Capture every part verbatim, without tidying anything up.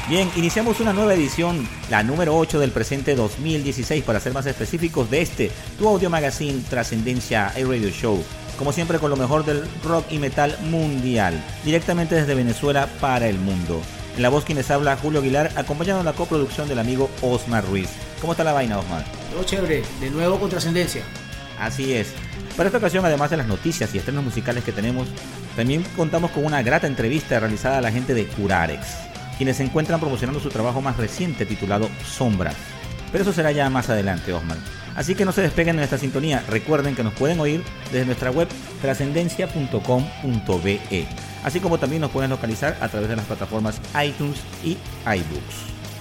Bien, iniciamos una nueva edición, la número ocho del presente dos mil dieciséis, para ser más específicos, de este, tu audio magazine Trascendencia A-Radio Show. Como siempre, con lo mejor del rock y metal mundial, directamente desde Venezuela para el mundo. En la voz quien les habla, Julio Aguilar, acompañado en la coproducción del amigo Osmar Ruiz. ¿Cómo está la vaina, Osmar? Todo chévere, de nuevo con Trascendencia. Así es. Para esta ocasión, además de las noticias y estrenos musicales que tenemos, también contamos con una grata entrevista realizada a la gente de Curarex, quienes se encuentran promocionando su trabajo más reciente titulado Sombras. Pero eso será ya más adelante, Osmar. Así que no se despeguen en esta sintonía. Recuerden que nos pueden oír desde nuestra web trascendencia punto com punto be, así como también nos pueden localizar a través de las plataformas iTunes y iBooks.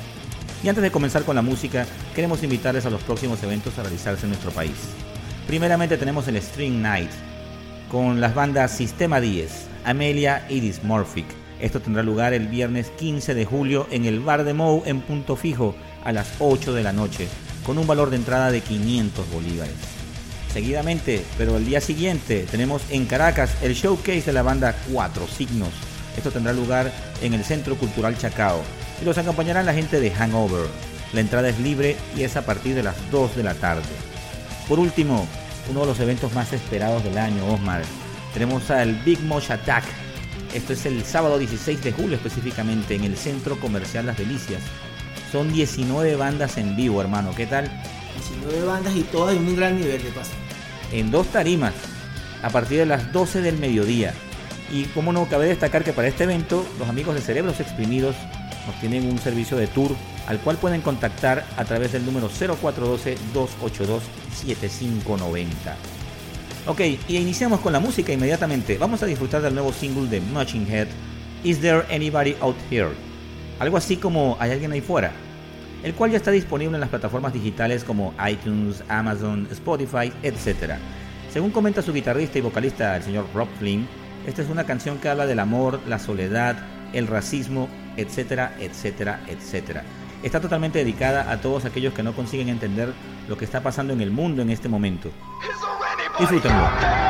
Y antes de comenzar con la música, queremos invitarles a los próximos eventos a realizarse en nuestro país. Primeramente tenemos el String Night con las bandas Sistema diez, Amelia y Dysmorphic. Esto tendrá lugar el viernes quince de julio en el Bar de Mou en Punto Fijo a las ocho de la noche, con un valor de entrada de quinientos bolívares. Seguidamente, pero el día siguiente, tenemos en Caracas el showcase de la banda Cuatro Signos. Esto tendrá lugar en el Centro Cultural Chacao y los acompañarán la gente de Hangover. La entrada es libre y es a partir de las dos de la tarde. Por último, uno de los eventos más esperados del año, Osmar, tenemos al Big Mosh Attack. Esto es el sábado dieciséis de julio específicamente en el Centro Comercial Las Delicias. Son diecinueve bandas en vivo, hermano. ¿Qué tal? diecinueve bandas y todas en un gran nivel de paso. En dos tarimas, a partir de las doce del mediodía. Y como no, cabe destacar que para este evento, los amigos de Cerebros Exprimidos nos tienen un servicio de tour al cual pueden contactar a través del número cero cuatro uno dos, dos ocho dos, siete cinco nueve cero. Ok, y iniciamos con la música inmediatamente. Vamos a disfrutar del nuevo single de Machine Head, Is There Anybody Out Here? Algo así como ¿Hay alguien ahí fuera?, el cual ya está disponible en las plataformas digitales como iTunes, Amazon, Spotify, etcétera. Según comenta su guitarrista y vocalista, el señor Rob Flynn, esta es una canción que habla del amor, la soledad, el racismo, etcétera, etcétera, etcétera. Está totalmente dedicada a todos aquellos que no consiguen entender lo que está pasando en el mundo en este momento. Disfrútenlo.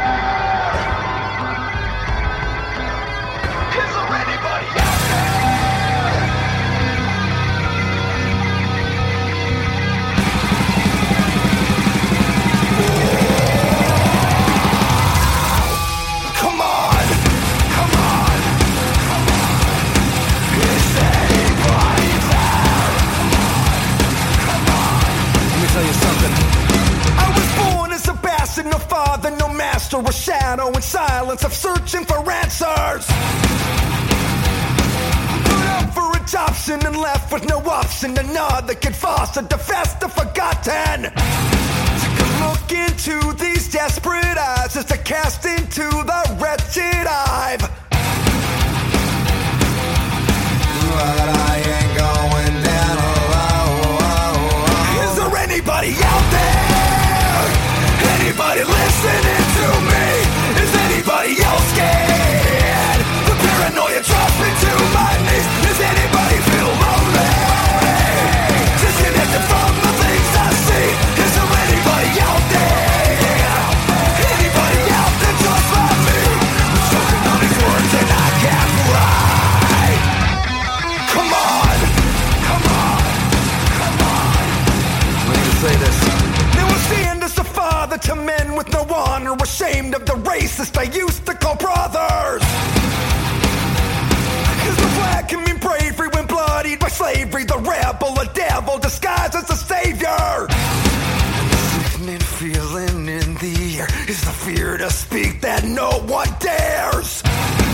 No father, no master, a shadow in silence of searching for answers. Put up for adoption and left with no option. Another kid fostered to fest the forgotten. Take a look into these desperate eyes as to cast into the wretched I've. But I ain't going down alone. Is there anybody out there? Anybody listening to me? Is anybody else scared? The paranoia drops me to my knees. Does anybody feel lonely? Disconnected from the things I see. Is there anybody out there? Anybody out there just like me? I'm choking on these words and I can't write. Come on, come on, come on. Let me say this. Now we're seeing this father to men with no honor, ashamed of the racist I used to call brothers. Cause the flag can mean bravery when bloodied by slavery. The rebel, a devil disguised as a savior. The sickening feeling in the air is the fear to speak that no one dares.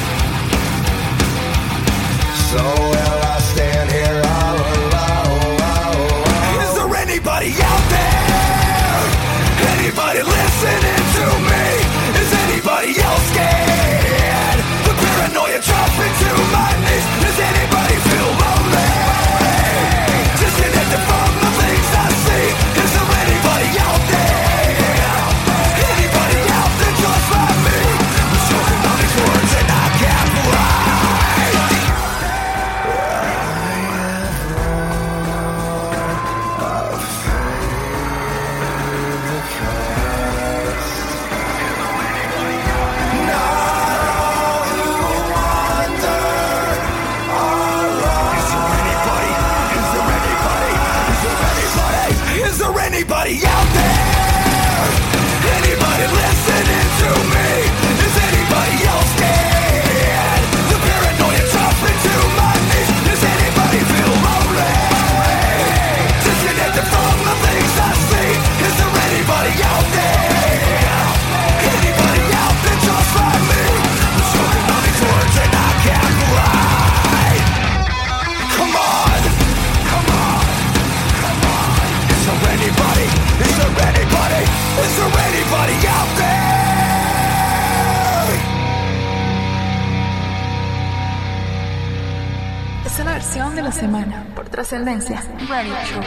So will I stand here all alone? Is there anybody out there? Anybody listening to me? Is anybody else scared? The paranoia drops me to my knees. Does anybody feel lonely? Disconnected from the things I see. Is there anybody out there? Anybody out there just like me? I'm choking on these words and I can't write. I have run afraid because not all who wander Es una versión de la semana por Trascendencia Radio Show.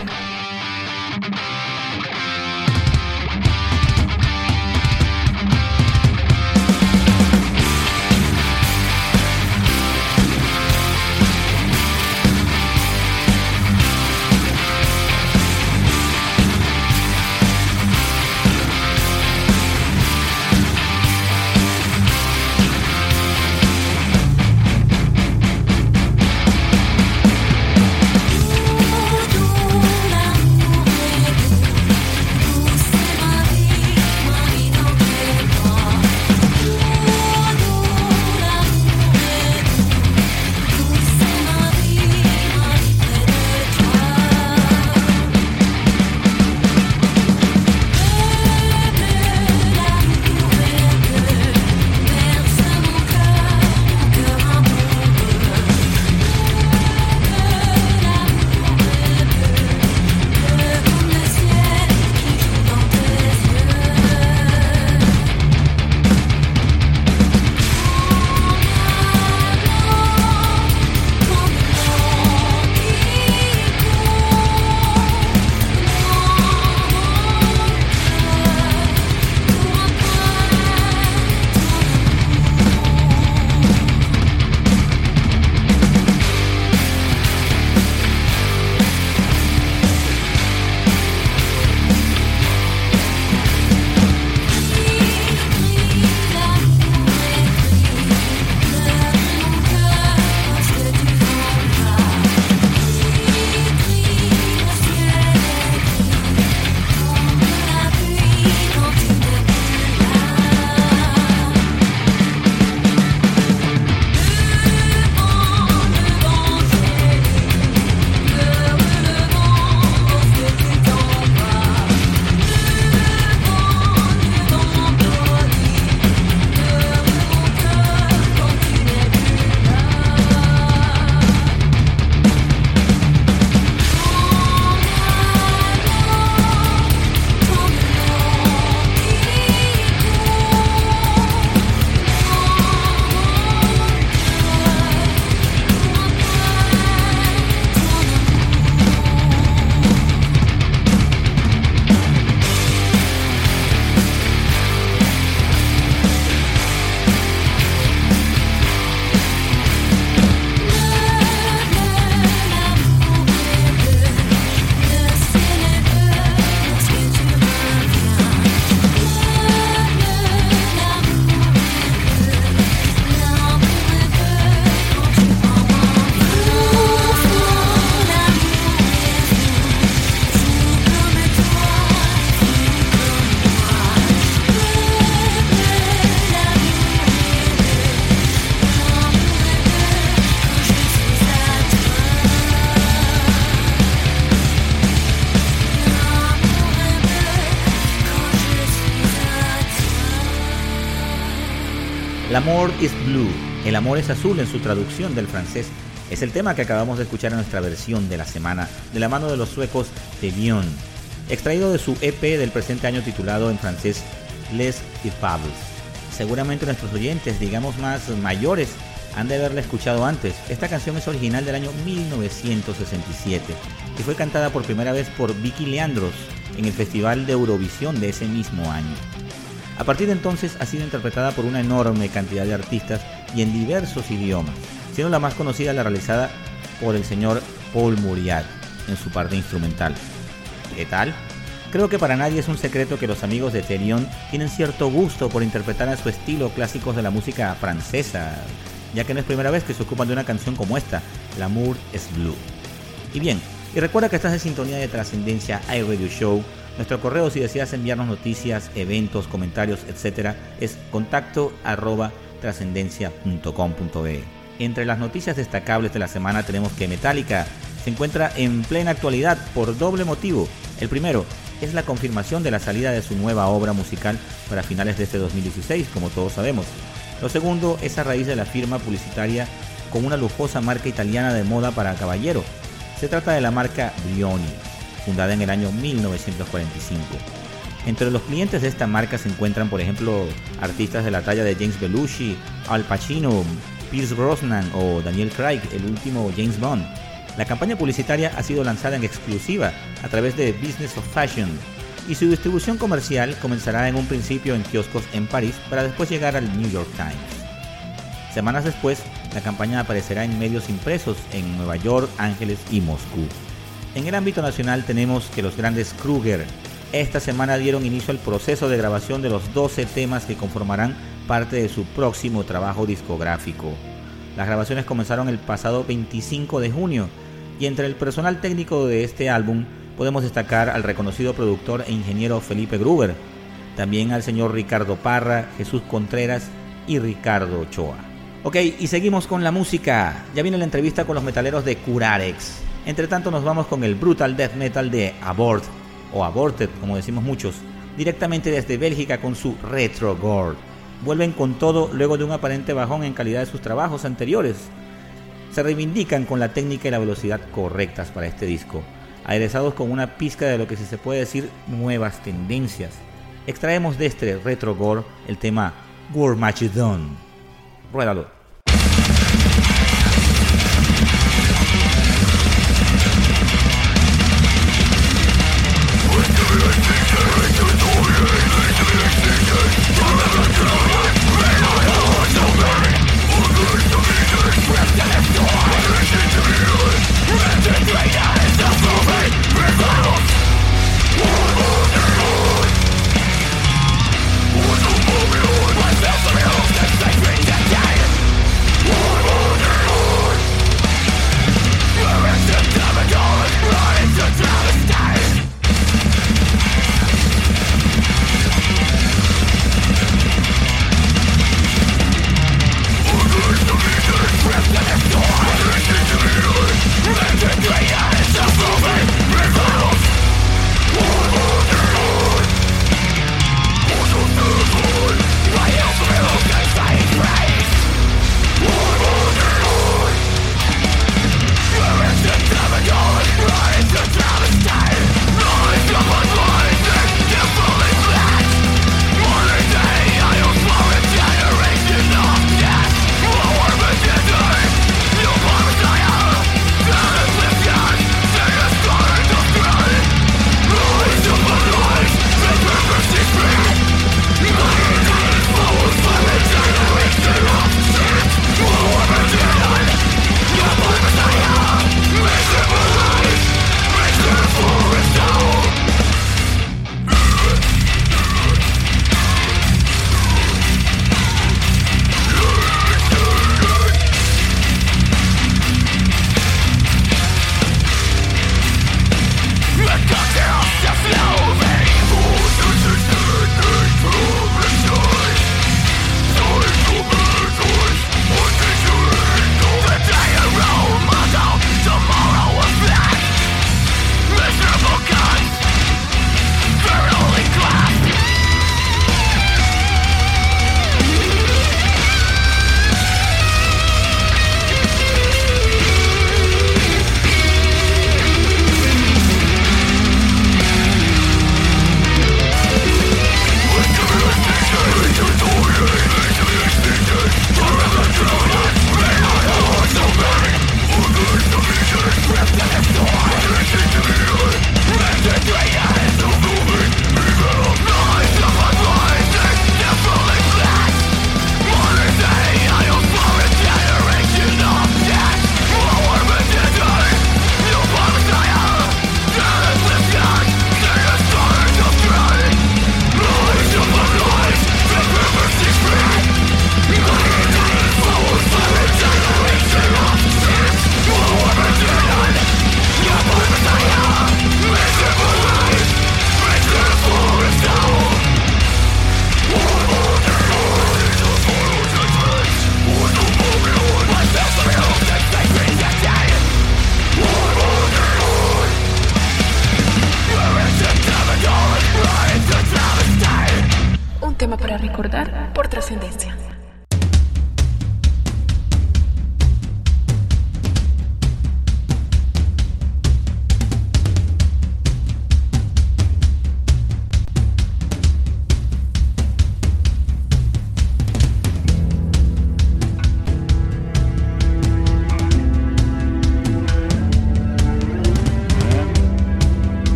L'amour is blue, el amor es azul en su traducción del francés, es el tema que acabamos de escuchar en nuestra versión de la semana, de la mano de los suecos Therion, extraído de su E P del presente año titulado en francés Les Irreplaceables. Seguramente nuestros oyentes, digamos más mayores, han de haberla escuchado antes. Esta canción es original del año mil novecientos sesenta y siete y fue cantada por primera vez por Vicky Leandros en el Festival de Eurovisión de ese mismo año. A partir de entonces ha sido interpretada por una enorme cantidad de artistas y en diversos idiomas, siendo la más conocida la realizada por el señor Paul Muriat en su parte instrumental. ¿Qué tal? Creo que para nadie es un secreto que los amigos de Therion tienen cierto gusto por interpretar a su estilo clásicos de la música francesa, ya que no es primera vez que se ocupan de una canción como esta, L'amour is blue. Y bien, y recuerda que estás en sintonía de Trascendencia iRadio Show. Nuestro correo, si deseas enviarnos noticias, eventos, comentarios, etcétera, es contacto arroba trascendencia punto com punto be. Entre las noticias destacables de la semana tenemos que Metallica se encuentra en plena actualidad por doble motivo. El primero es la confirmación de la salida de su nueva obra musical para finales de este dos mil dieciséis, como todos sabemos. Lo segundo es a raíz de la firma publicitaria con una lujosa marca italiana de moda para caballero. Se trata de la marca Brioni, fundada en el año mil novecientos cuarenta y cinco. Entre los clientes de esta marca se encuentran, por ejemplo, artistas de la talla de James Belushi, Al Pacino, Pierce Brosnan o Daniel Craig, el último James Bond. La campaña publicitaria ha sido lanzada en exclusiva a través de Business of Fashion y su distribución comercial comenzará en un principio en kioscos en París para después llegar al New York Times. Semanas después, la campaña aparecerá en medios impresos en Nueva York, Ángeles y Moscú. En el ámbito nacional tenemos que los grandes Kruger esta semana dieron inicio al proceso de grabación de los doce temas que conformarán parte de su próximo trabajo discográfico. Las grabaciones comenzaron el pasado veinticinco de junio y entre el personal técnico de este álbum podemos destacar al reconocido productor e ingeniero Felipe Gruber, también al señor Ricardo Parra, Jesús Contreras y Ricardo Ochoa. Ok, y seguimos con la música. Ya viene la entrevista con los metaleros de Curarex. Entre tanto nos vamos con el brutal death metal de Abort, o Aborted como decimos muchos, directamente desde Bélgica con su Retro Gore. Vuelven con todo luego de un aparente bajón en calidad de sus trabajos anteriores. Se reivindican con la técnica y la velocidad correctas para este disco, aderezados con una pizca de lo que se puede decir nuevas tendencias. Extraemos de este Retro Gore el tema Gormagedon. Ruédalo.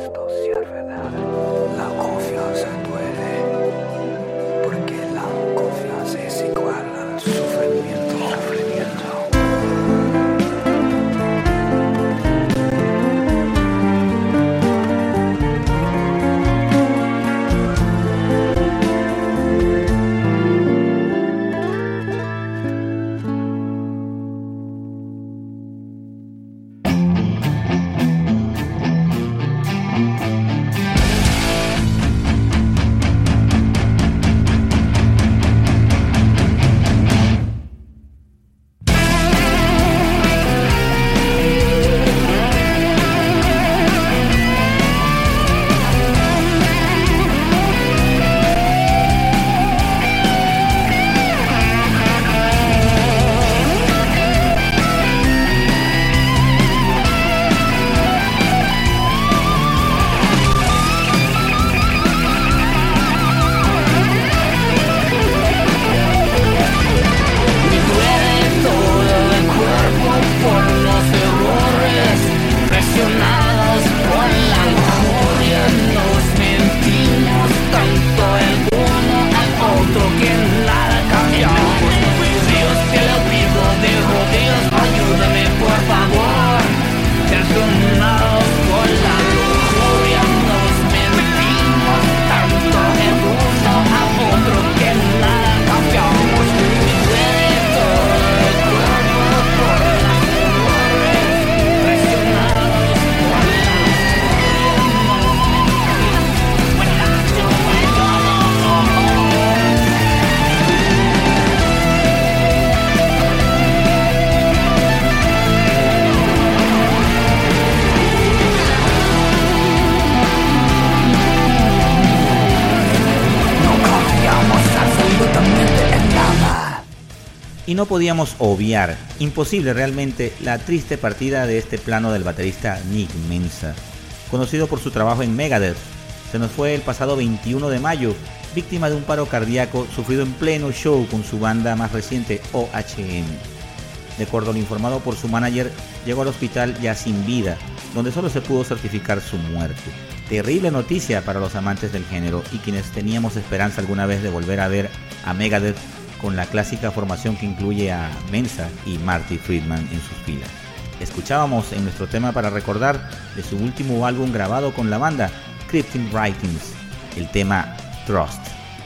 esto sea verdad. La confianza duele, porque la confianza es igual al sufrimiento. sufrimiento. Y no podíamos obviar, imposible realmente, la triste partida de este plano del baterista Nick Menza, conocido por su trabajo en Megadeth. Se nos fue el pasado veintiuno de mayo, víctima de un paro cardíaco sufrido en pleno show con su banda más reciente, O H M. De acuerdo a lo informado por su manager, llegó al hospital ya sin vida, donde solo se pudo certificar su muerte. Terrible noticia para los amantes del género y quienes teníamos esperanza alguna vez de volver a ver a Megadeth con la clásica formación que incluye a Menza y Marty Friedman en sus filas. Escuchábamos en nuestro tema para recordar de su último álbum grabado con la banda, Cryptic Writings, el tema Trust.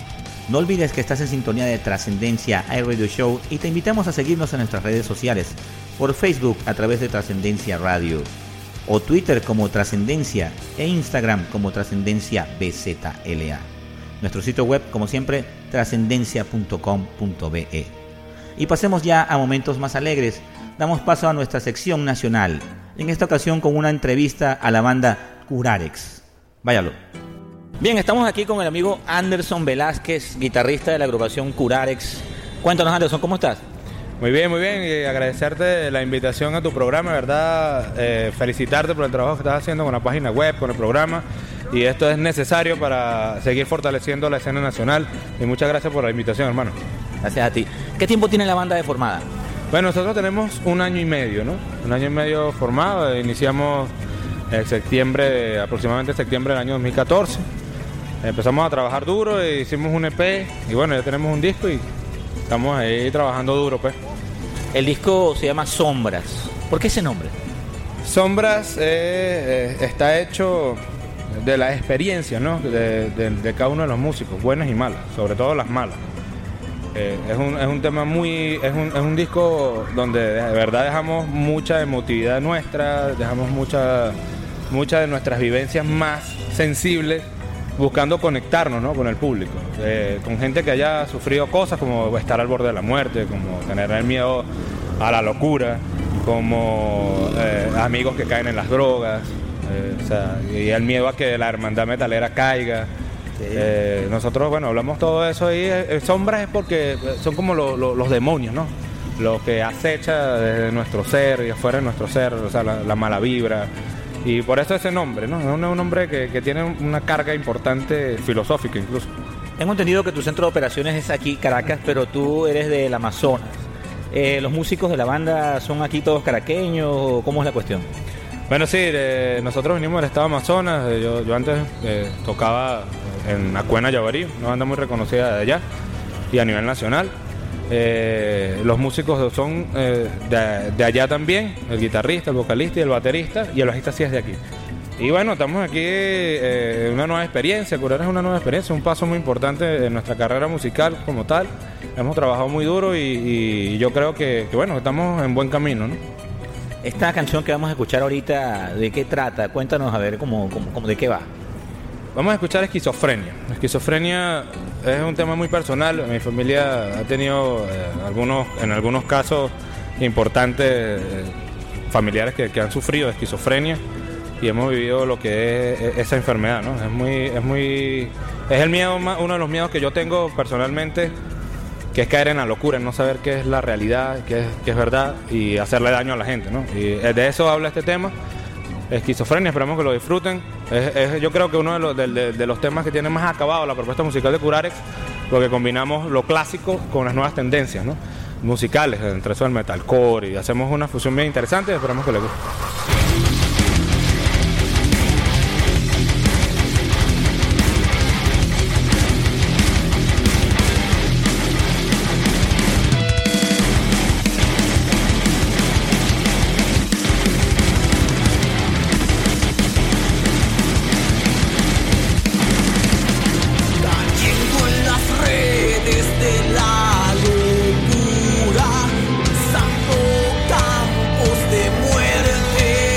No olvides que estás en sintonía de Trascendencia iRadio Show y te invitamos a seguirnos en nuestras redes sociales, por Facebook a través de Trascendencia Radio, o Twitter como Trascendencia e Instagram como Trascendencia B Z L A. Nuestro sitio web, como siempre, trascendencia punto com punto be. Y pasemos ya a momentos más alegres. Damos paso a nuestra sección nacional, en esta ocasión con una entrevista a la banda Curarex. Váyalo. Bien, estamos aquí con el amigo Anderson Velázquez, guitarrista de la agrupación Curarex. Cuéntanos, Anderson, ¿cómo estás? Muy bien, muy bien, y agradecerte la invitación a tu programa, ¿verdad? Eh, felicitarte por el trabajo que estás haciendo con la página web, con el programa, y esto es necesario para seguir fortaleciendo la escena nacional, y muchas gracias por la invitación, hermano. Gracias a ti. ¿Qué tiempo tiene la banda de formada? Bueno, nosotros tenemos un año y medio, ¿no? Un año y medio formado, iniciamos en septiembre, aproximadamente septiembre del año dos mil catorce, empezamos a trabajar duro, e hicimos un E P, y bueno, ya tenemos un disco y estamos ahí trabajando duro, pues. El disco se llama Sombras. ¿Por qué ese nombre? Sombras eh, eh, está hecho de la experiencia, ¿no? de, de, de cada uno de los músicos, buenas y malas, sobre todo las malas. Eh, es, un, es un tema muy... Es un, es un disco donde de verdad dejamos mucha emotividad nuestra, dejamos mucha, muchas de nuestras vivencias más sensibles, buscando conectarnos, ¿no? con el público, eh, con gente que haya sufrido cosas como estar al borde de la muerte, como tener el miedo a la locura, como eh, amigos que caen en las drogas, eh, o sea, y el miedo a que la hermandad metalera caiga. Sí. Eh, nosotros, bueno, hablamos todo eso ahí. Eh, sombras es porque son como lo, lo, los demonios, ¿no? Lo que acecha desde nuestro ser y afuera de nuestro ser, o sea, la, la mala vibra. Y por eso ese nombre, ¿no? Es un, un nombre que, que tiene una carga importante filosófica incluso. Tengo entendido que tu centro de operaciones es aquí, Caracas, pero tú eres del Amazonas. Eh, ¿Los músicos de la banda son aquí todos caraqueños o cómo es la cuestión? Bueno, sí, eh, nosotros venimos del estado de Amazonas. eh, yo, yo antes eh, tocaba en Acuena Yavarí, una banda muy reconocida de allá y a nivel nacional. Eh, los músicos son eh, de, de allá también, el guitarrista, el vocalista y el baterista, y el bajista sí es de aquí. Y bueno, estamos aquí en eh, una nueva experiencia. Curar es una nueva experiencia, un paso muy importante en nuestra carrera musical como tal. Hemos trabajado muy duro y, y yo creo que, que bueno, estamos en buen camino, ¿no? Esta canción que vamos a escuchar ahorita, ¿de qué trata? Cuéntanos a ver cómo, cómo, cómo de qué va. Vamos a escuchar Esquizofrenia. Esquizofrenia es un tema muy personal. Mi familia ha tenido eh, algunos, en algunos casos importantes eh, familiares que, que han sufrido de esquizofrenia y hemos vivido lo que es, es esa enfermedad, ¿no? Es muy, es muy, es el miedo, uno de los miedos que yo tengo personalmente, que es caer en la locura, en no saber qué es la realidad, qué es, qué es verdad y hacerle daño a la gente, ¿no? Y de eso habla este tema, Esquizofrenia. Esperamos que lo disfruten. Es, es, yo creo que uno de los, de, de, de los temas que tiene más acabado la propuesta musical de Curarex, porque combinamos lo clásico con las nuevas tendencias, ¿no? Musicales, entre eso el metalcore, y hacemos una fusión bien interesante y esperamos que les guste. Cayendo en las redes de la locura, usando campos de muerte.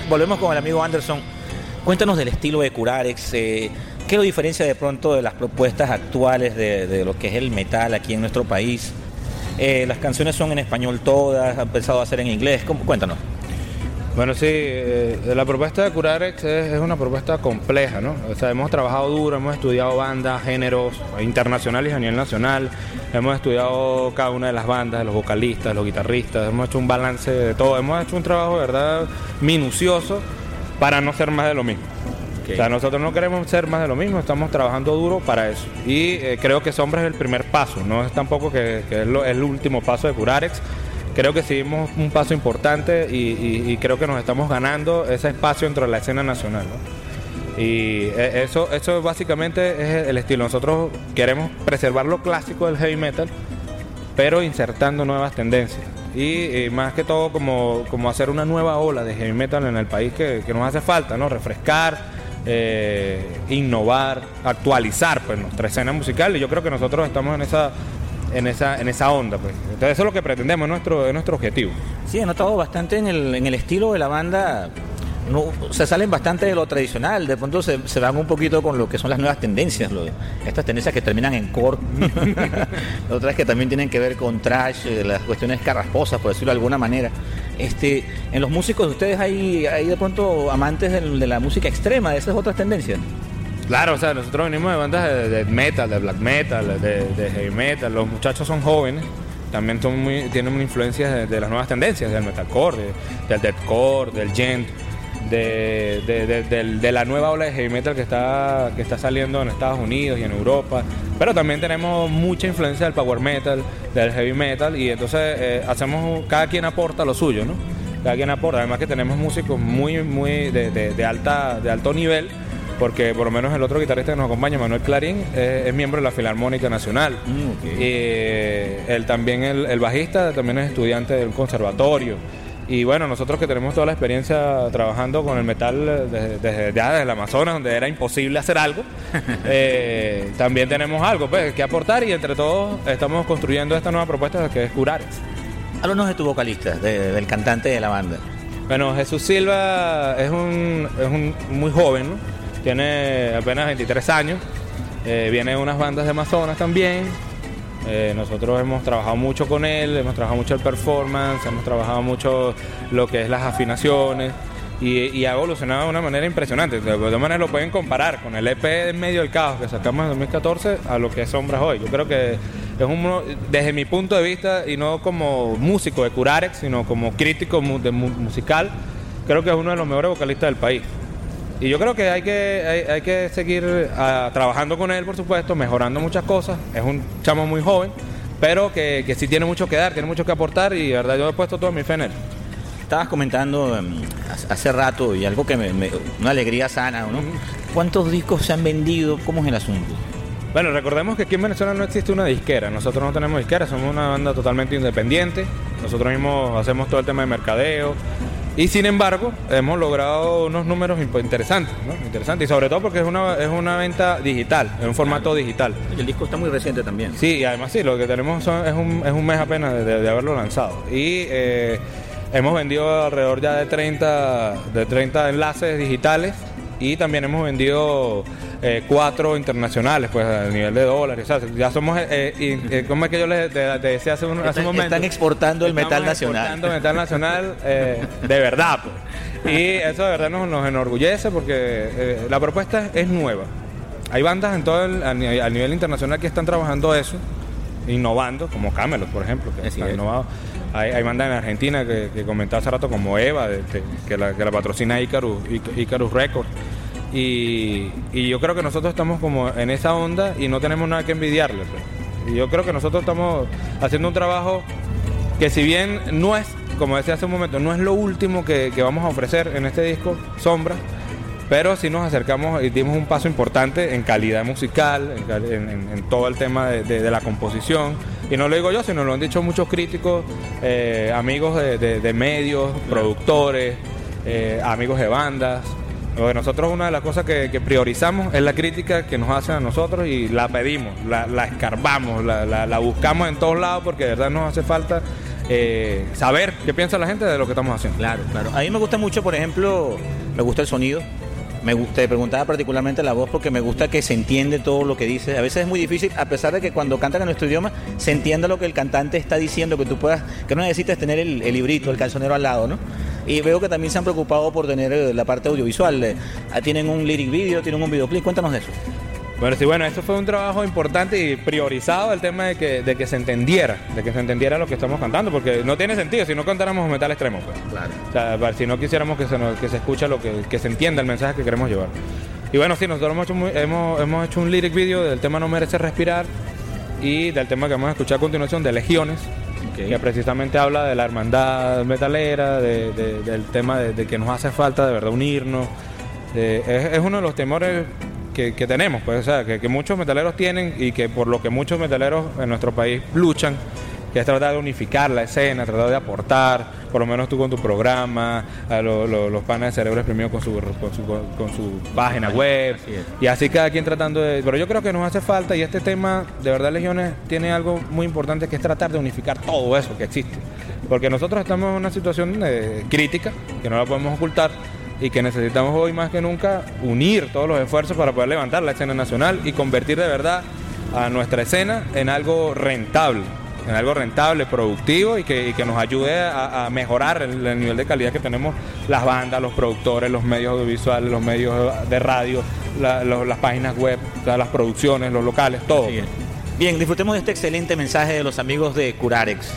volvemos con el amigo Anderson. Cuéntanos del estilo de Curarex. Eh, ¿Qué lo diferencia de pronto de las propuestas actuales de, de lo que es el metal aquí en nuestro país? Eh, las canciones son en español todas, han pensado hacer en inglés. ¿Cómo? Cuéntanos. Bueno, sí, eh, la propuesta de Curarex es, es una propuesta compleja, ¿no? O sea, hemos trabajado duro, hemos estudiado bandas, géneros internacionales y a nivel nacional, hemos estudiado cada una de las bandas, los vocalistas, los guitarristas, hemos hecho un balance de todo, hemos hecho un trabajo de verdad minucioso para no ser más de lo mismo. Okay. O sea, nosotros no queremos ser más de lo mismo, estamos trabajando duro para eso. Y eh, creo que Sombra es el primer paso, no es tampoco que, que es, lo, es el último paso de Curarex. Creo que seguimos un paso importante y, y, y creo que nos estamos ganando ese espacio dentro de la escena nacional, ¿no? Y eso, eso básicamente es el estilo. Nosotros queremos preservar lo clásico del heavy metal, pero insertando nuevas tendencias. Y, y más que todo como, como hacer una nueva ola de heavy metal en el país que, que nos hace falta, ¿no? Refrescar, eh, innovar, actualizar pues nuestra escena musical, y yo creo que nosotros estamos en esa en esa en esa onda, pues. Entonces eso es lo que pretendemos, es nuestro, es nuestro objetivo. Sí, he notado bastante en el, en el estilo de la banda. No, se salen bastante de lo tradicional, de pronto se, se van un poquito con lo que son las nuevas tendencias, lo, estas tendencias que terminan en core, otras que también tienen que ver con trash, eh, las cuestiones carrasposas, por decirlo de alguna manera. Este, en los músicos de ustedes hay, hay de pronto amantes de, de la música extrema, de esas otras tendencias. Claro, o sea, nosotros venimos de bandas de, de metal, de black metal, de, de heavy metal, los muchachos son jóvenes. También son muy, tienen una influencia de, de las nuevas tendencias, del metalcore, de, del deathcore, del gent, de, de, de, de, de la nueva ola de heavy metal que está, que está saliendo en Estados Unidos y en Europa. Pero también tenemos mucha influencia del power metal, del heavy metal, y entonces eh, hacemos, cada quien aporta lo suyo, ¿no? Cada quien aporta, además que tenemos músicos muy, muy de, de, de, alta, de alto nivel, porque por lo menos el otro guitarrista que nos acompaña, Manuel Clarín, eh, es miembro de la Filarmónica Nacional. Mm, okay. Y eh, él también, el, el bajista, también es estudiante del conservatorio. Y bueno, nosotros que tenemos toda la experiencia trabajando con el metal desde, desde, desde el Amazonas, donde era imposible hacer algo, eh, también tenemos algo pues, que aportar, y entre todos estamos construyendo esta nueva propuesta que es Curarex. Háblanos de tu vocalista, de, del cantante de la banda. Bueno, Jesús Silva es un, es un muy joven, ¿no? Tiene apenas veintitrés años, eh, viene de unas bandas de Amazonas también. Eh, nosotros hemos trabajado mucho con él, hemos trabajado mucho el performance, hemos trabajado mucho lo que es las afinaciones, y, y ha evolucionado de una manera impresionante. De todas maneras lo pueden comparar con el E P En Medio del Caos que sacamos en dos mil catorce a lo que es Sombras hoy. Yo creo que es uno, desde mi punto de vista, y no como músico de Curarex, sino como crítico mu- de mu- musical, creo que es uno de los mejores vocalistas del país. Y yo creo que hay que, hay, hay que seguir uh, trabajando con él, por supuesto, mejorando muchas cosas. Es un chamo muy joven, pero que, que sí tiene mucho que dar, tiene mucho que aportar, y de verdad yo he puesto toda mi fe en él. Estabas comentando um, hace rato, y algo que me, me una alegría sana, ¿no? ¿Cuántos discos se han vendido? ¿Cómo es el asunto? Bueno, recordemos que aquí en Venezuela no existe una disquera. Nosotros no tenemos disquera, somos una banda totalmente independiente. Nosotros mismos hacemos todo el tema de mercadeo. Y sin embargo, hemos logrado unos números interesantes, ¿no? Interesantes, y sobre todo porque es una, es una venta digital, es un formato digital. Y el disco está muy reciente también. Sí, y además sí, lo que tenemos son, es, un, es un mes apenas de, de, de haberlo lanzado. Y eh, hemos vendido alrededor ya de treinta, de treinta enlaces digitales, y también hemos vendido eh, cuatro internacionales, pues a nivel de dólares. O sea, ya somos, eh, eh, ¿cómo es que yo les te, te decía hace un, hace están, un momento? Están exportando el Estamos metal nacional. Exportando metal nacional eh, de verdad, pues. Y eso de verdad nos, nos enorgullece, porque eh, la propuesta es nueva. Hay bandas en todo el, a, nivel, a nivel internacional que están trabajando eso, innovando, como Camelot, por ejemplo, que sí, está innovado. Hay, hay bandas en Argentina que, que comentaba hace rato, como Eva, de, de, que, la, que la patrocina Icarus, Icarus Records. Y, y yo creo que nosotros estamos como en esa onda y no tenemos nada que envidiarle, pues. Y yo creo que nosotros estamos haciendo un trabajo que, si bien no es, como decía hace un momento, no es lo último que, que vamos a ofrecer en este disco, Sombra, pero sí nos acercamos y dimos un paso importante en calidad musical, en, en, en todo el tema de, de, de la composición. Y no lo digo yo, sino lo han dicho muchos críticos, eh, amigos de, de, de medios, productores, eh, amigos de bandas. Porque nosotros, una de las cosas que, que priorizamos es la crítica que nos hacen a nosotros, y la pedimos, la, la escarbamos, la, la, la buscamos en todos lados, porque de verdad nos hace falta eh, saber qué piensa la gente de lo que estamos haciendo. Claro, claro. A mí me gusta mucho, por ejemplo, me gusta el sonido. Me gusta, te preguntaba particularmente la voz porque me gusta que se entiende todo lo que dice. A veces es muy difícil, a pesar de que cuando cantan en nuestro idioma se entienda lo que el cantante está diciendo, que tú puedas, que no necesites tener el, el librito, el calzonero al lado, ¿no? Y veo que también se han preocupado por tener eh, la parte audiovisual. Eh, tienen un lyric video, tienen un videoclip. Cuéntanos de eso. Bueno, sí, bueno, esto fue un trabajo importante y priorizado, el tema de que, de que se entendiera, de que se entendiera lo que estamos cantando, porque no tiene sentido si no cantáramos metal extremo, pues. Claro. O sea, si no quisiéramos que se, nos, que se escuche lo que, que se entienda el mensaje que queremos llevar. Y bueno, sí, nosotros hemos hecho, muy, hemos, hemos hecho un lyric video del tema No Merece Respirar y del tema que vamos a escuchar a continuación de Legiones, okay, que precisamente habla de la hermandad metalera, de, de, del tema de, de que nos hace falta de verdad unirnos. Eh, es, es uno de los temores que, que tenemos, pues, o sea, que, que muchos metaleros tienen y que por lo que muchos metaleros en nuestro país luchan, que es tratar de unificar la escena, tratar de aportar, por lo menos tú con tu programa, a lo, lo, los panas de Cerebro Exprimido con su, con su, con su página web, así es. Y así cada quien tratando de... Pero yo creo que nos hace falta, y este tema, de verdad, Legiones, tiene algo muy importante, que es tratar de unificar todo eso que existe, porque nosotros estamos en una situación eh, crítica, que no la podemos ocultar, y que necesitamos hoy más que nunca unir todos los esfuerzos para poder levantar la escena nacional y convertir de verdad a nuestra escena en algo rentable, en algo rentable, productivo y que, y que nos ayude a, a mejorar el, el nivel de calidad que tenemos las bandas, los productores, los medios audiovisuales, los medios de radio, la, los, las páginas web, todas las producciones, los locales, todo. Bien. Bien, disfrutemos de este excelente mensaje de los amigos de Curarex.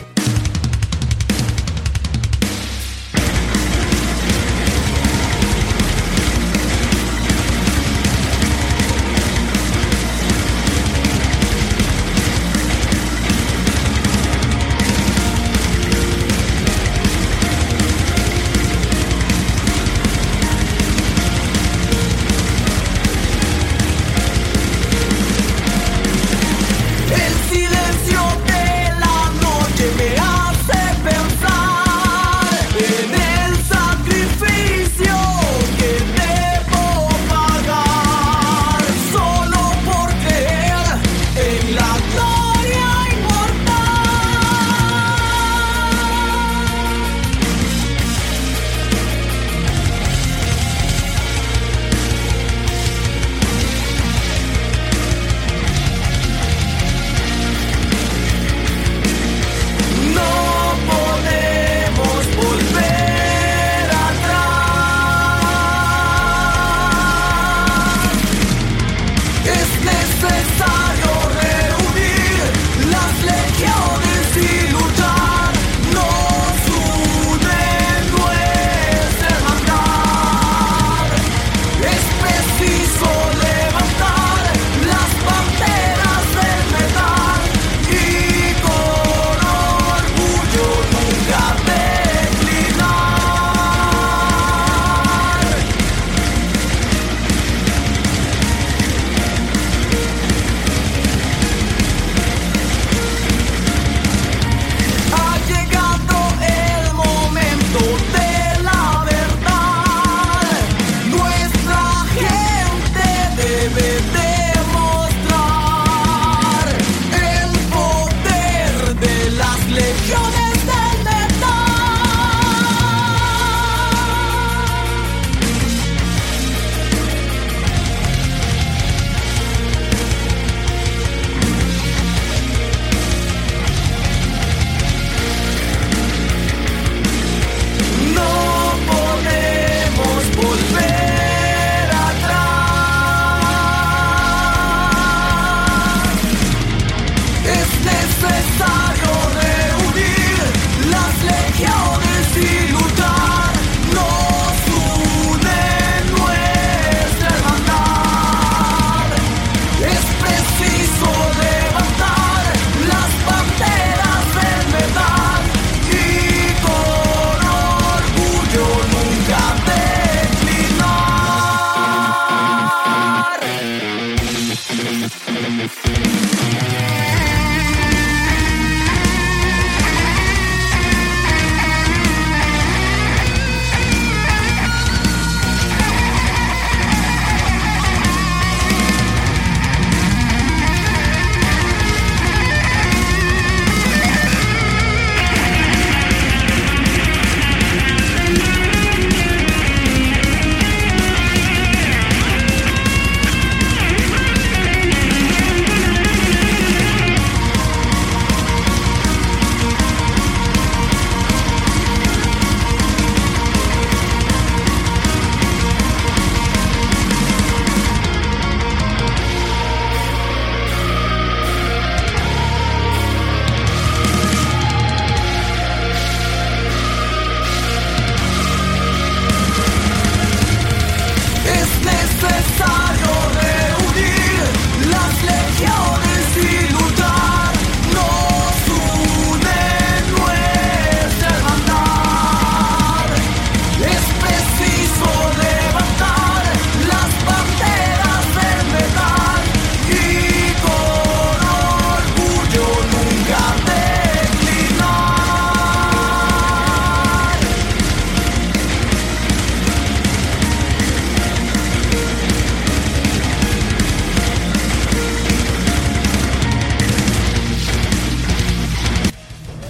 El silencio de la noche me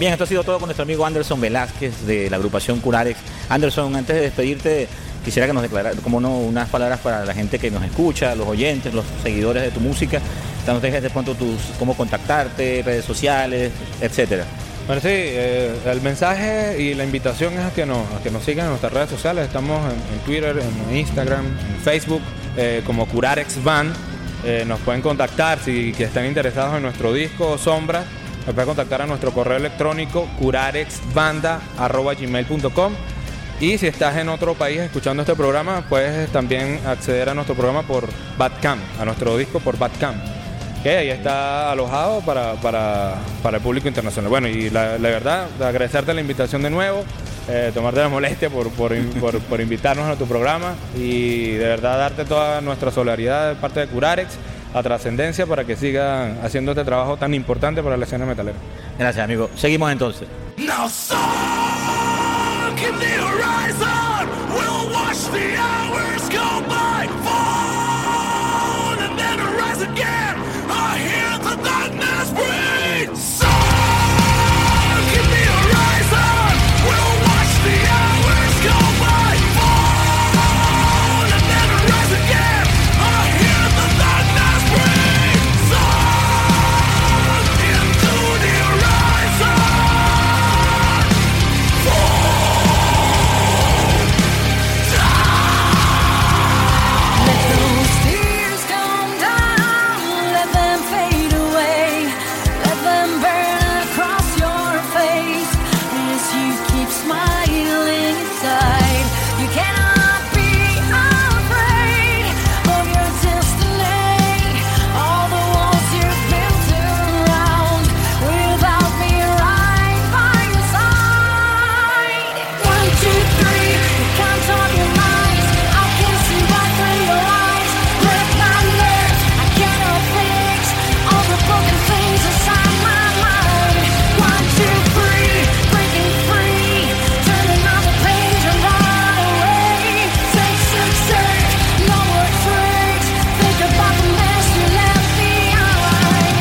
Bien, esto ha sido todo con nuestro amigo Anderson Velázquez de la agrupación Curarex. Anderson, antes de despedirte, quisiera que nos declararas, como no, unas palabras para la gente que nos escucha, los oyentes, los seguidores de tu música. Nos dejes de pronto tus, cómo contactarte, redes sociales, etcétera. Bueno, sí, eh, el mensaje y la invitación es a que nos, a que nos sigan en nuestras redes sociales. Estamos en, en Twitter, en Instagram, en Facebook, eh, como Curarex Band. Eh, nos pueden contactar si que están interesados en nuestro disco Sombra. Nos pueden contactar a nuestro correo electrónico curarexbanda arroba gmail punto com. Y si estás en otro país escuchando este programa, puedes también acceder a nuestro programa por Bandcamp, a nuestro disco por Bandcamp, que ahí está alojado para, para, para el público internacional. Bueno, y la, la verdad, agradecerte la invitación de nuevo, eh, tomarte la molestia por, por, por, por invitarnos a tu programa y de verdad darte toda nuestra solidaridad de parte de Curarex a Trascendencia para que sigan haciendo este trabajo tan importante para la escena metalera. Gracias, amigo. Seguimos entonces. Now sunk in the horizon, we'll watch the hours go by, fall and then rise again. I hear the darkness breathe. Sunk in the horizon, we'll watch the hours go by, fall and then rise again. I hear the darkness breathe. Sunk into the horizon. Let those tears come down, let them fade away, let them burn across your face as you keep smiling inside. You cannot be afraid of your destiny, all the walls you've built around without me right by your side. One, two, three, the count of your lies, I can see right through your eyes. With my lips, I cannot fix all the broken things inside my mind. One, two, three, breaking free, turn another page and run away. Six, six, six, no more tricks, think about the mess you left behind.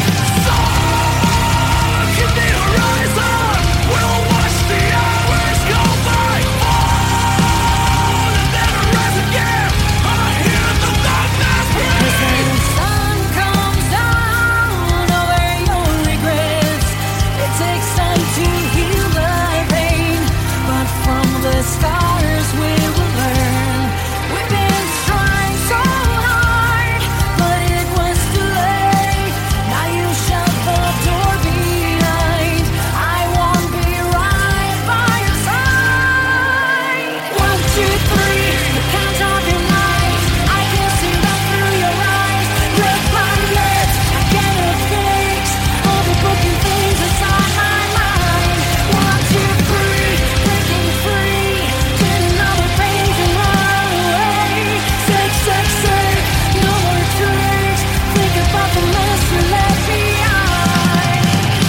Sunk in the horizon, we'll watch the hours go by, fall and then rise again. I hear the darkness breathe. When the sun comes down over your regrets, it takes time to heal the pain, but from the scars we will learn. We've been trying so hard, but it was too late. Now you shut the door behind. I won't be right by your side. One, two, three, the count of your lies, I can see right through your eyes. With my lips, I cannot fix all the broken things inside my mind. One, two, three, breaking free, turn another page and run away. Six, six, six, no more tricks, think about the mess you left behind.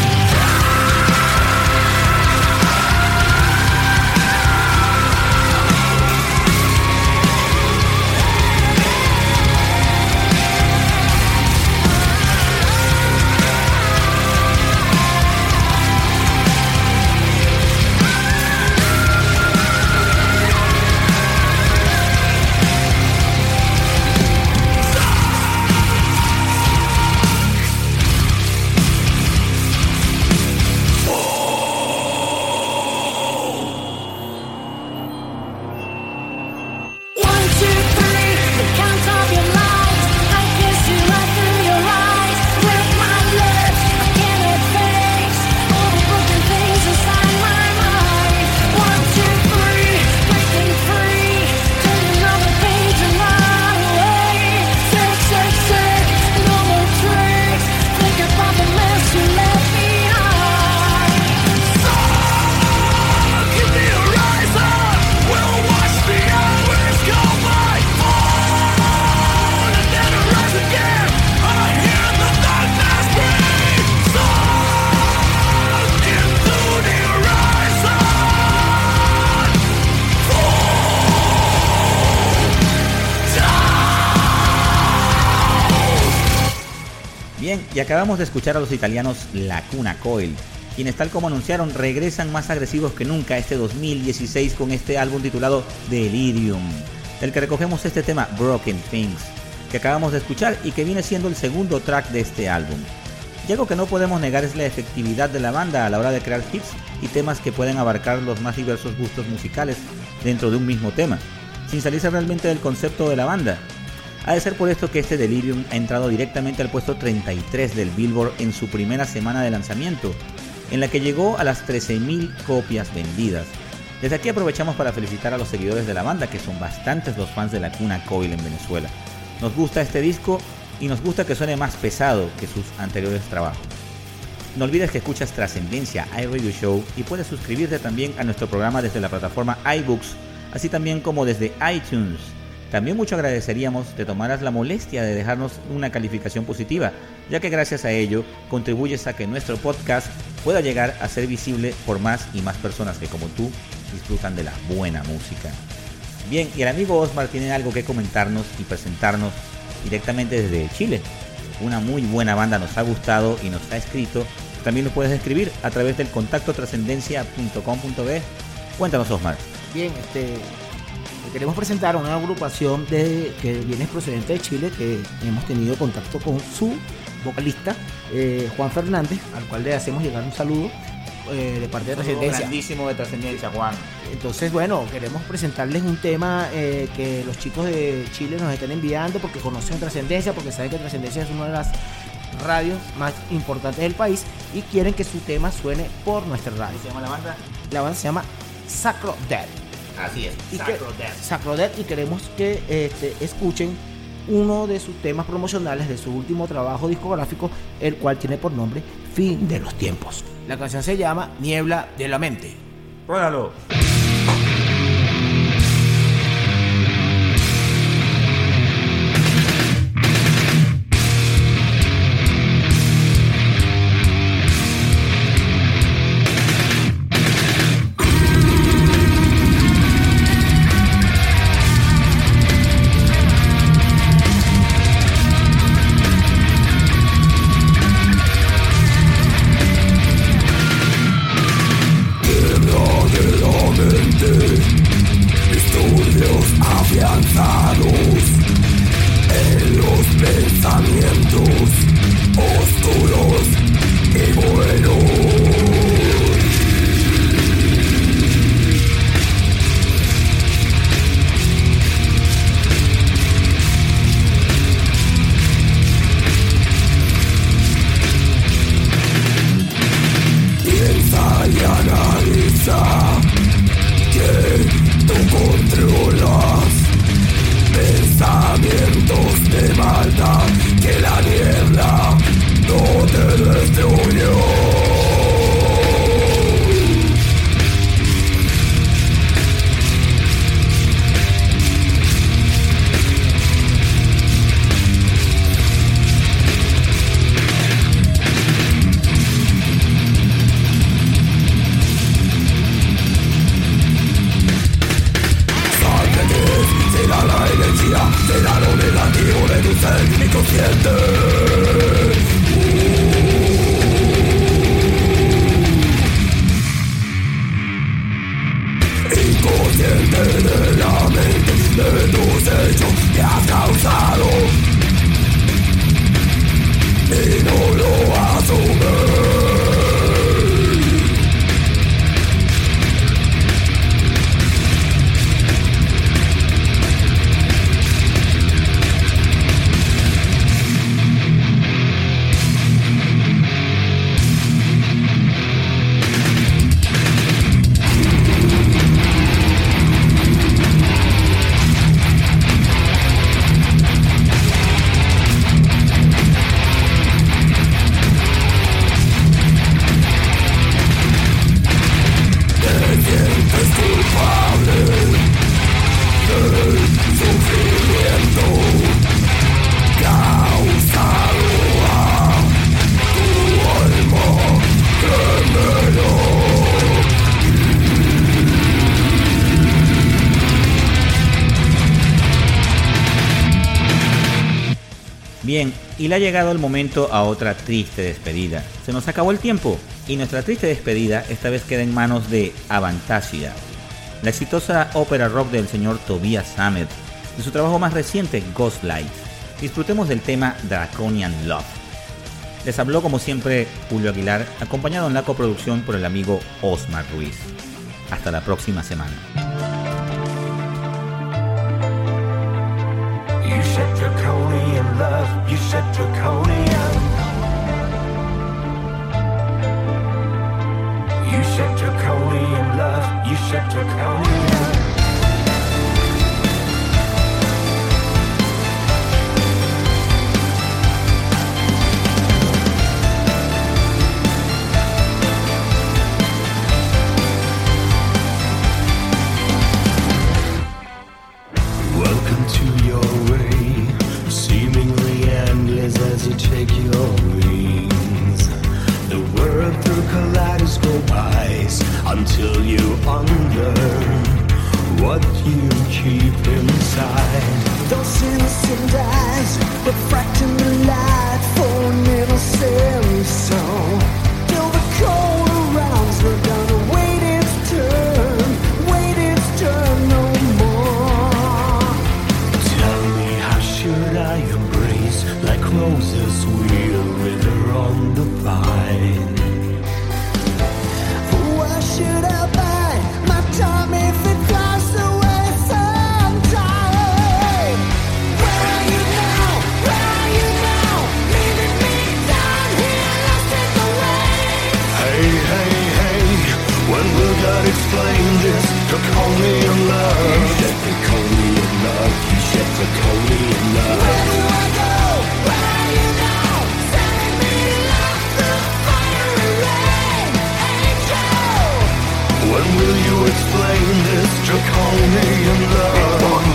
One, two, three, the count of your lies, I can see right through your eyes. With my lips, I cannot fix all the broken things inside my mind. One, two, three, breaking free, turn another page and run away. Six, six, six, no more tricks, think about the mess you left behind. Sunk in the horizon, we'll watch the hours go by, fall and then rise again. I hear the darkness breathe. Sunk into the horizon. Bien, y acabamos de escuchar a los italianos Lacuna Coil quienes tal como anunciaron regresan más agresivos que nunca este dos mil dieciséis con este álbum titulado Delirium, del que recogemos este tema Broken Things, que acabamos de escuchar y que viene siendo el segundo track de este álbum. Y algo que no podemos negar es la efectividad de la banda a la hora de crear hits y temas que pueden abarcar los más diversos gustos musicales dentro de un mismo tema, sin salirse realmente del concepto de la banda. Ha de ser por esto que este Delirium ha entrado directamente al puesto treinta y tres del Billboard en su primera semana de lanzamiento, en la que llegó a las trece mil copias vendidas. Desde aquí aprovechamos para felicitar a los seguidores de la banda, que son bastantes los fans de la cuna Coil en Venezuela. Nos gusta este disco y nos gusta que suene más pesado que sus anteriores trabajos. No olvides que escuchas Trascendencia iRadio Show y puedes suscribirte también a nuestro programa desde la plataforma iBooks, así también como desde iTunes. También mucho agradeceríamos te tomaras la molestia de dejarnos una calificación positiva, ya que gracias a ello contribuyes a que nuestro podcast pueda llegar a ser visible por más y más personas que como tú disfrutan de la buena música. Bien, y el amigo Osmar tiene algo que comentarnos y presentarnos directamente desde Chile. Una muy buena banda nos ha gustado y nos ha escrito. También lo puedes escribir a través del contacto trascendencia punto com punto be. Cuéntanos, Osmar. Bien, este, queremos presentar a una agrupación de, que viene procedente de Chile, que hemos tenido contacto con su vocalista, eh, Juan Fernández, al cual le hacemos llegar un saludo eh, de parte de Trascendencia. Grandísimo de Trascendencia, Juan. Entonces, bueno, queremos presentarles un tema eh, que los chicos de Chile nos están enviando porque conocen Trascendencia, porque saben que Trascendencia es una de las radios más importantes del país y quieren que su tema suene por nuestra radio. ¿Cómo se llama la banda? La banda se llama Sacro Death. Así es, Y Sacro que- Death. Sacro Death, y queremos que este, escuchen uno de sus temas promocionales de su último trabajo discográfico, el cual tiene por nombre Fin de los Tiempos. La canción se llama Niebla de la Mente. Póngalo. Estudios afianzados en los pensamientos oscuros y buenos. Piensa y analiza que tú controlas pensamientos de maldad, que la niebla no te destruyó. Será la energía, será lo negativo de tu ser inconsciente. Inconsciente de la mente, de tus hechos que has causado y no lo asumes. Bien, y le ha llegado el momento a otra triste despedida. Se nos acabó el tiempo. Y nuestra triste despedida esta vez queda en manos de Avantasia, la exitosa ópera rock del señor Tobias Sammet, de su trabajo más reciente, Ghostlight. Disfrutemos del tema Draconian Love. Les habló como siempre Julio Aguilar, acompañado en la coproducción por el amigo Osmar Ruiz. Hasta la próxima semana. You said draconian love, you said draconian. You said draconian love, you said draconian. Welcome to your way, seemingly endless as you take your wings. The world through kaleidoscope eyes until you unlearn what you keep inside. Those innocent eyes refracting the light for never saying so. Till the cold around we're gonna wait its turn, wait its turn no more. Tell me, how should I embrace like roses will wither on the vine? Why should I bide my time if it flies away sometime? Where are you now? Where are you now? Leaving me down here lost in the rain. Hey, hey, hey, when will God explain this draconian love? You said draconian love, you said draconian love. Where do I go? Where are you now? Sending me love through fire and rain. Angel, when will you explain this draconian love?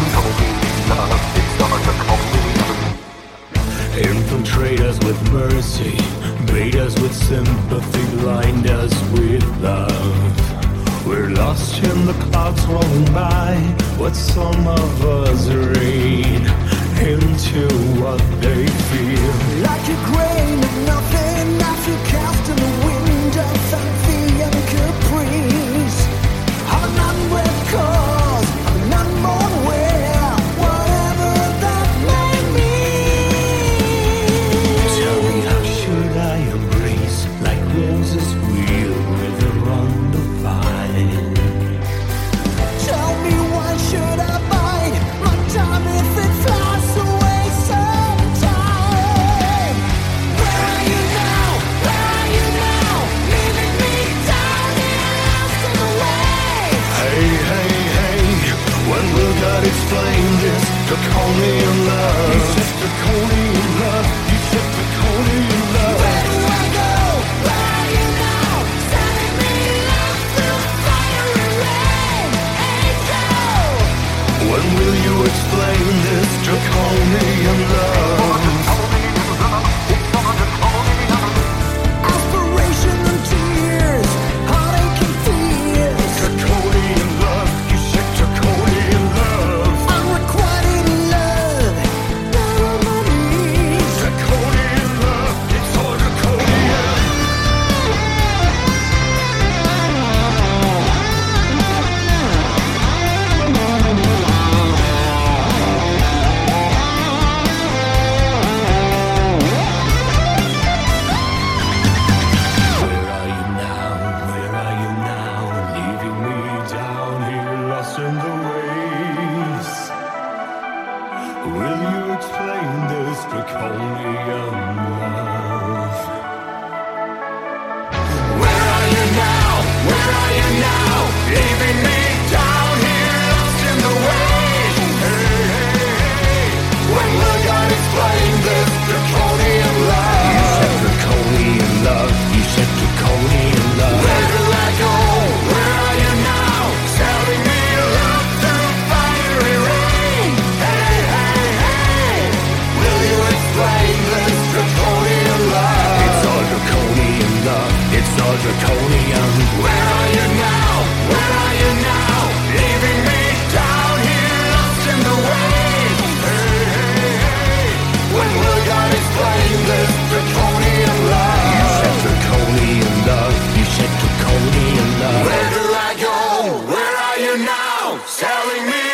Infiltrate us with mercy, bait us with sympathy, blind us with love. We're lost in the clouds rolling by, what some of us read into what they feel. Like a grain of nothing, I feel cast in the wind of envy and caprice. Of an unread cause, of an unborn will, whatever that may mean. Tell me, how should I embrace like roses will wither on the vine? Tell me, why should I bide my time if it flies away sometime? Where are you now? Where are you now? Leaving me down here lost in the waves. Hey, hey, hey, when will God explain this draconian love? You said draconian love, you said draconian love. Where do I go? Where are you now? Sending me love through fire and rain. Angel, when will you explain this draconian love? Aspiration and tears, heartache and fears. Draconian love, you said draconian love. Unrequited love, down on my knees. Draconian love, it's all draconian. phones telling me